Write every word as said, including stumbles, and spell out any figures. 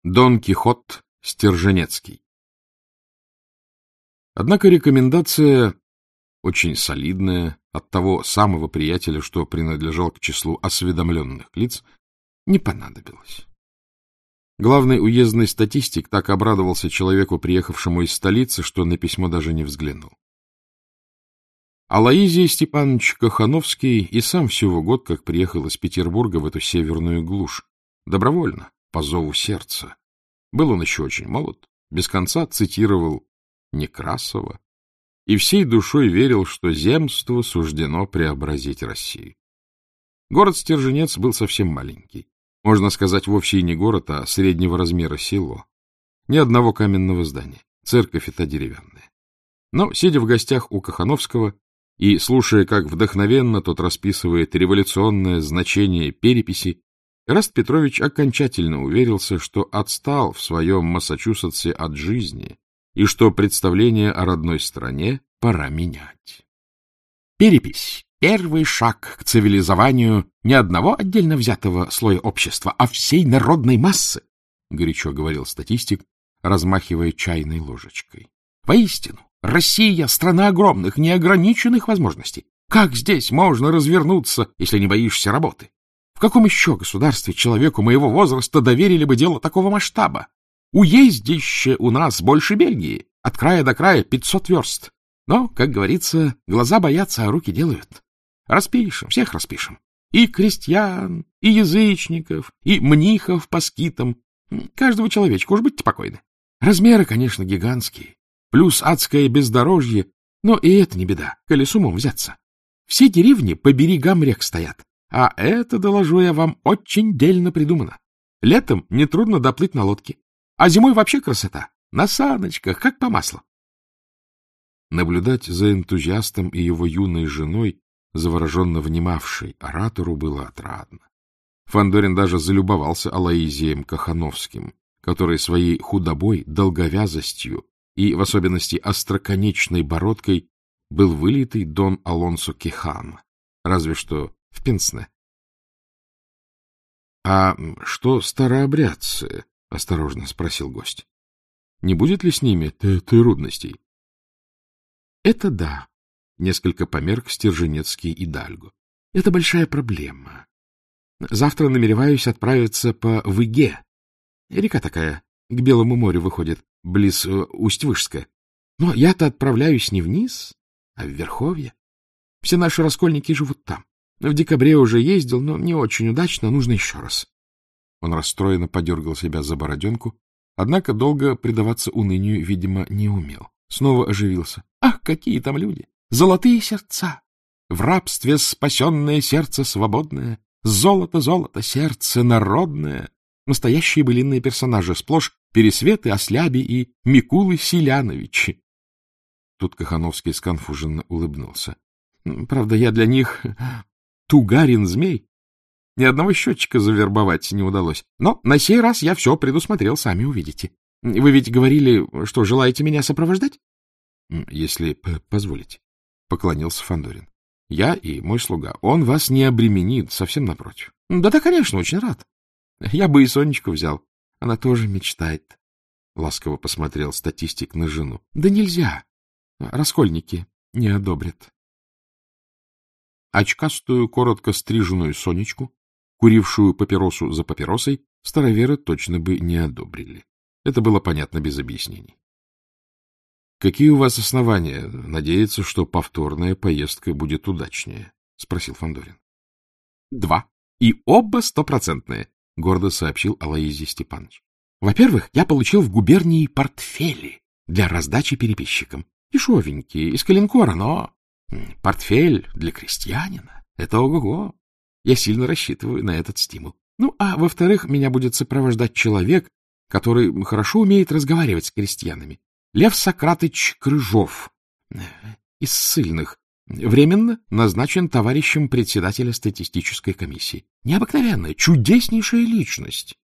Дон Кихот Стерженецкий. Однако рекомендация, очень солидная, от того самого приятеля, что принадлежал к числу осведомленных лиц, не понадобилась. Главный уездный статистик так обрадовался человеку, приехавшему из столицы, что на письмо даже не взглянул. Алоизий Степанович Кахановский и сам всего год как приехал из Петербурга в эту северную глушь, добровольно, по зову сердца. Был он еще очень молод, без конца цитировал Некрасова и всей душой верил, что земству суждено преобразить Россию. Город Стерженец был совсем маленький. Можно сказать, вовсе и не город, а среднего размера село. Ни одного каменного здания, церковь эта деревянная. Но, сидя в гостях у Кахановского и слушая, как вдохновенно тот расписывает революционное значение переписи, Эраст Петрович окончательно уверился, что отстал в своем Массачусетсе от жизни и что представление о родной стране пора менять. Перепись — первый шаг к цивилизованию не одного отдельно взятого слоя общества, а всей народной массы, — горячо говорил статистик, размахивая чайной ложечкой. Воистину, Россия — страна огромных, неограниченных возможностей. Как здесь можно развернуться, если не боишься работы? В каком еще государстве человеку моего возраста доверили бы дело такого масштаба? Уездище у нас больше Бельгии, от края до края пятьсот верст. Но, как говорится, глаза боятся, а руки делают. Распишем, всех распишем. И крестьян, и язычников, и мнихов по скитам. Каждого человечка, уж будьте покойны. Размеры, конечно, гигантские. Плюс адское бездорожье, но и это не беда, коли с умом взяться. Все деревни по берегам рек стоят. А это, доложу я вам, очень дельно придумано. Летом нетрудно доплыть на лодке, а зимой вообще красота. На саночках, как по маслу. Наблюдать за энтузиастом и его юной женой, завороженно внимавшей оратору, было отрадно. Фандорин даже залюбовался Алоизием Кахановским, который своей худобой, долговязостью и, в особенности, остроконечной бородкой был вылитый Дон Алонсо Кихано, разве что в пенсне. — А что старообрядцы? — осторожно спросил гость. — Не будет ли с ними трудностей? — Это да, — несколько померк Стерженецкий Идальго. — Это большая проблема. Завтра намереваюсь отправиться по Выге. Река такая, к Белому морю выходит, близ Усть-Вышска. Но я-то отправляюсь не вниз, а в Верховье. Все наши раскольники живут там. В декабре уже ездил, но не очень удачно, нужно еще раз. Он расстроенно подергал себя за бороденку, однако долго предаваться унынию, видимо, не умел. Снова оживился. Ах, какие там люди! Золотые сердца! В рабстве спасенное сердце свободное, золото, золото, сердце народное. Настоящие былинные персонажи, сплошь Пересветы, Осляби и Микулы Селяновичи. Тут Кахановский сконфуженно улыбнулся. Правда, я для них тугарин-змей. Ни одного счетчика завербовать не удалось. Но на сей раз я все предусмотрел, сами увидите. Вы ведь говорили, что желаете меня сопровождать? — Если позволите, — поклонился Фандорин. — Я и мой слуга. Он вас не обременит, совсем напротив. — Да-да, конечно, очень рад. Я бы и Сонечку взял. Она тоже мечтает. Ласково посмотрел статистик на жену. — Да нельзя. Раскольники не одобрят. Очкастую, коротко стриженную Сонечку, курившую папиросу за папиросой, староверы точно бы не одобрили. Это было понятно без объяснений. — Какие у вас основания надеяться, что повторная поездка будет удачнее? — спросил Фандорин. — Два. И оба стопроцентные, — гордо сообщил Алоизий Степанович. — Во-первых, я получил в губернии портфели для раздачи переписчикам. Дешевенькие, из коленкора, но портфель для крестьянина — это ого-го. Я сильно рассчитываю на этот стимул. Ну, а во-вторых, меня будет сопровождать человек, который хорошо умеет разговаривать с крестьянами. Лев Сократыч Крыжов, из ссыльных, временно назначен товарищем председателя статистической комиссии. Необыкновенная, чудеснейшая личность.